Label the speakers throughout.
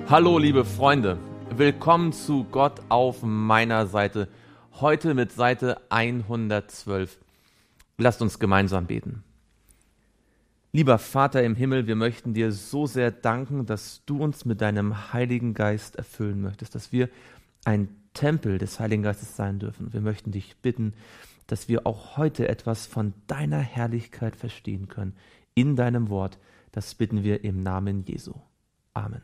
Speaker 1: Hallo liebe Freunde, willkommen zu Gott auf meiner Seite, heute mit Seite 112. Lasst uns gemeinsam beten. Lieber Vater im Himmel, wir möchten dir so sehr danken, dass du uns mit deinem Heiligen Geist erfüllen möchtest, dass wir ein Tempel des Heiligen Geistes sein dürfen. Wir möchten dich bitten, dass wir auch heute etwas von deiner Herrlichkeit verstehen können, in deinem Wort. Das bitten wir im Namen Jesu. Amen.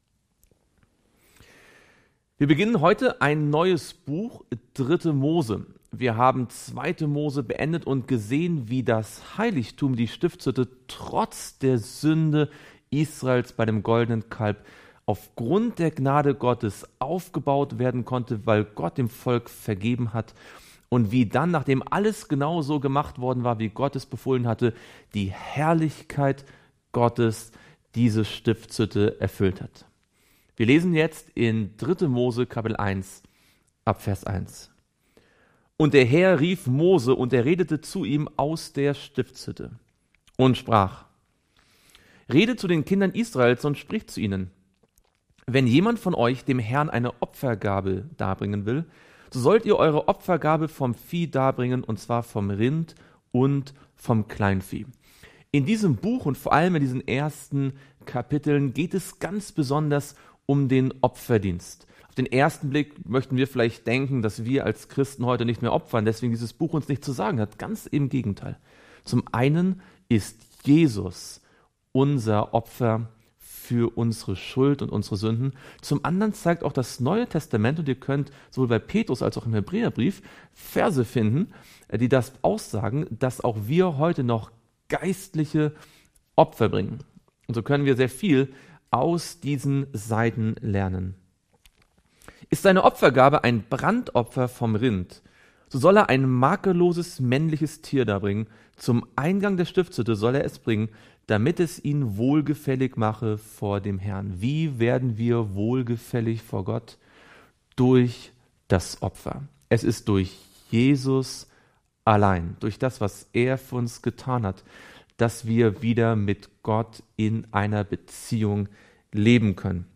Speaker 1: Wir beginnen heute ein neues Buch, 3. Mose. Wir haben 2. Mose beendet und gesehen, wie das Heiligtum, die Stiftshütte, trotz der Sünde Israels bei dem goldenen Kalb aufgrund der Gnade Gottes aufgebaut werden konnte, weil Gott dem Volk vergeben hat. Und wie dann, nachdem alles genau so gemacht worden war, wie Gott es befohlen hatte, die Herrlichkeit Gottes diese Stiftshütte erfüllt hat. Wir lesen jetzt in 3. Mose Kapitel 1 ab Vers 1. Und der Herr rief Mose, und er redete zu ihm aus der Stiftshütte und sprach: Rede zu den Kindern Israels und sprich zu ihnen: Wenn jemand von euch dem Herrn eine Opfergabe darbringen will, so sollt ihr eure Opfergabe vom Vieh darbringen, und zwar vom Rind und vom Kleinvieh. In diesem Buch und vor allem in diesen ersten Kapiteln geht es ganz besonders um den Opferdienst. Auf den ersten Blick möchten wir vielleicht denken, dass wir als Christen heute nicht mehr opfern, deswegen dieses Buch uns nichts zu sagen hat. Ganz im Gegenteil. Zum einen ist Jesus unser Opfer für unsere Schuld und unsere Sünden. Zum anderen zeigt auch das Neue Testament, und ihr könnt sowohl bei Petrus als auch im Hebräerbrief Verse finden, die das aussagen, dass auch wir heute noch geistliche Opfer bringen. Und so können wir sehr viel aus diesen Seiten lernen. Ist seine Opfergabe ein Brandopfer vom Rind, so soll er ein makelloses männliches Tier darbringen. Zum Eingang der Stiftshütte soll er es bringen, damit es ihn wohlgefällig mache vor dem Herrn. Wie werden wir wohlgefällig vor Gott? Durch das Opfer. Es ist durch Jesus allein, durch das, was er für uns getan hat, dass wir wieder mit Gott in einer Beziehung leben können.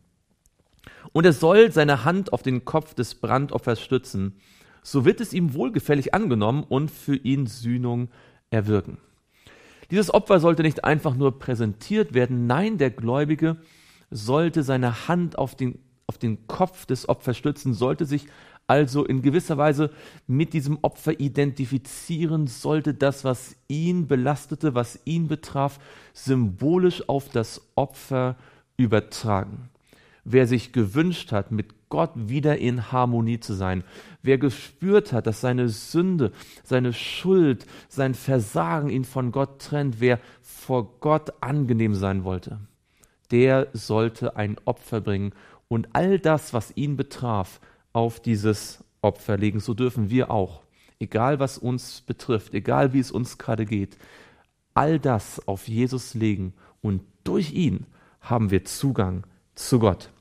Speaker 1: Und er soll seine Hand auf den Kopf des Brandopfers stützen, so wird es ihm wohlgefällig angenommen und für ihn Sühnung erwirken. Dieses Opfer sollte nicht einfach nur präsentiert werden, nein, der Gläubige sollte seine Hand auf den Kopf des Opfers stützen, sollte sich also in gewisser Weise mit diesem Opfer identifizieren, sollte das, was ihn belastete, was ihn betraf, symbolisch auf das Opfer übertragen. Wer sich gewünscht hat, mit Gott wieder in Harmonie zu sein, wer gespürt hat, dass seine Sünde, seine Schuld, sein Versagen ihn von Gott trennt, wer vor Gott angenehm sein wollte, der sollte ein Opfer bringen und all das, was ihn betraf, auf dieses Opfer legen. So dürfen wir auch, egal was uns betrifft, egal wie es uns gerade geht, all das auf Jesus legen, und durch ihn haben wir Zugang zu Gott.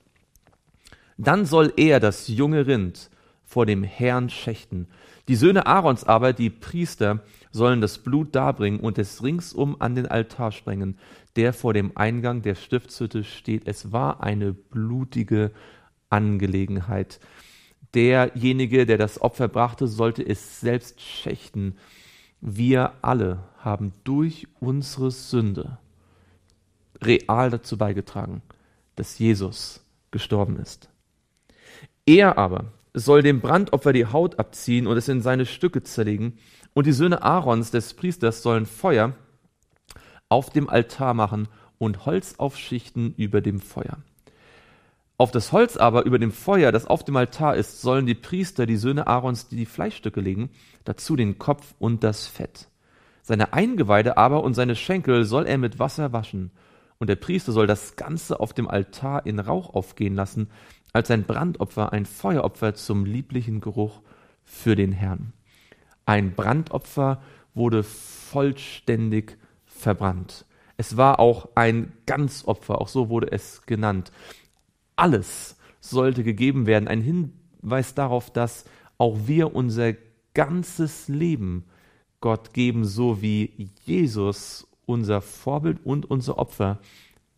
Speaker 1: Dann soll er das junge Rind vor dem Herrn schächten. Die Söhne Aarons aber, die Priester, sollen das Blut darbringen und es ringsum an den Altar sprengen, der vor dem Eingang der Stiftshütte steht. Es war eine blutige Angelegenheit. Derjenige, der das Opfer brachte, sollte es selbst schächten. Wir alle haben durch unsere Sünde real dazu beigetragen, dass Jesus gestorben ist. Er aber soll dem Brandopfer die Haut abziehen und es in seine Stücke zerlegen, und die Söhne Aarons, des Priesters, sollen Feuer auf dem Altar machen und Holz aufschichten über dem Feuer. Auf das Holz aber über dem Feuer, das auf dem Altar ist, sollen die Priester, die Söhne Aarons, die Fleischstücke legen, dazu den Kopf und das Fett. Seine Eingeweide aber und seine Schenkel soll er mit Wasser waschen, und der Priester soll das Ganze auf dem Altar in Rauch aufgehen lassen, als ein Brandopfer, ein Feueropfer zum lieblichen Geruch für den Herrn. Ein Brandopfer wurde vollständig verbrannt. Es war auch ein Ganzopfer, auch so wurde es genannt. Alles sollte gegeben werden, ein Hinweis darauf, dass auch wir unser ganzes Leben Gott geben, so wie Jesus, unser Vorbild und unser Opfer,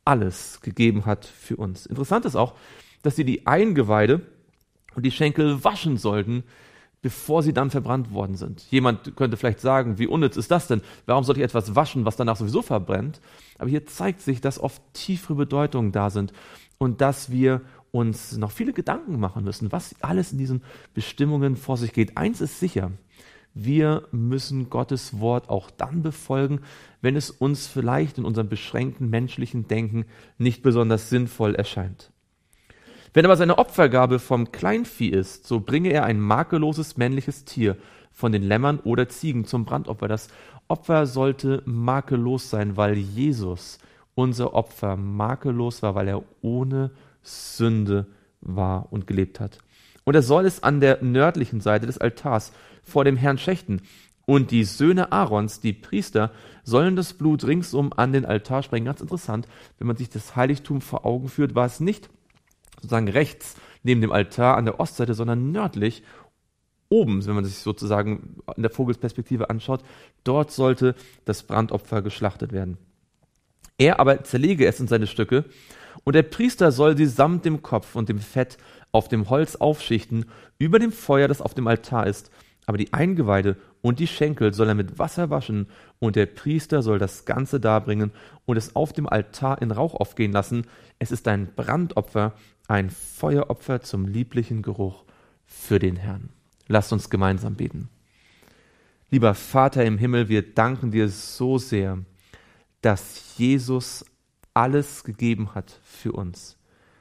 Speaker 1: alles gegeben hat für uns. Interessant ist auch, dass sie die Eingeweide und die Schenkel waschen sollten, bevor sie dann verbrannt worden sind. Jemand könnte vielleicht sagen, wie unnütz ist das denn? Warum sollte ich etwas waschen, was danach sowieso verbrennt? Aber hier zeigt sich, dass oft tiefere Bedeutungen da sind und dass wir uns noch viele Gedanken machen müssen, was alles in diesen Bestimmungen vor sich geht. Eins ist sicher: Wir müssen Gottes Wort auch dann befolgen, wenn es uns vielleicht in unserem beschränkten menschlichen Denken nicht besonders sinnvoll erscheint. Wenn aber seine Opfergabe vom Kleinvieh ist, so bringe er ein makelloses männliches Tier von den Lämmern oder Ziegen zum Brandopfer. Das Opfer sollte makellos sein, weil Jesus, unser Opfer, makellos war, weil er ohne Sünde war und gelebt hat. Und er soll es an der nördlichen Seite des Altars vor dem Herrn schächten. Und die Söhne Aarons, die Priester, sollen das Blut ringsum an den Altar sprengen. Ganz interessant, wenn man sich das Heiligtum vor Augen führt, war es nicht sozusagen rechts neben dem Altar an der Ostseite, sondern nördlich oben, wenn man sich sozusagen in der Vogelsperspektive anschaut. Dort sollte das Brandopfer geschlachtet werden. Er aber zerlege es in seine Stücke, und der Priester soll sie samt dem Kopf und dem Fett auf dem Holz aufschichten, über dem Feuer, das auf dem Altar ist. Aber die Eingeweide und die Schenkel soll er mit Wasser waschen, und der Priester soll das Ganze darbringen und es auf dem Altar in Rauch aufgehen lassen. Es ist ein Brandopfer, ein Feueropfer zum lieblichen Geruch für den Herrn. Lasst uns gemeinsam beten. Lieber Vater im Himmel, wir danken dir so sehr, dass Jesus alles gegeben hat für uns.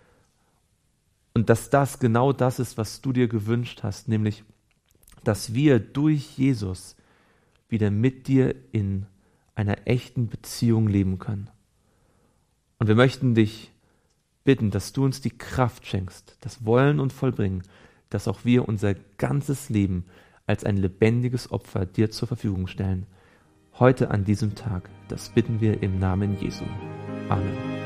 Speaker 1: Und dass das genau das ist, was du dir gewünscht hast, nämlich, dass wir durch Jesus wieder mit dir in einer echten Beziehung leben können. Und wir möchten dich bitten, dass du uns die Kraft schenkst, das Wollen und Vollbringen, dass auch wir unser ganzes Leben als ein lebendiges Opfer dir zur Verfügung stellen. Heute an diesem Tag, das bitten wir im Namen Jesu. Amen.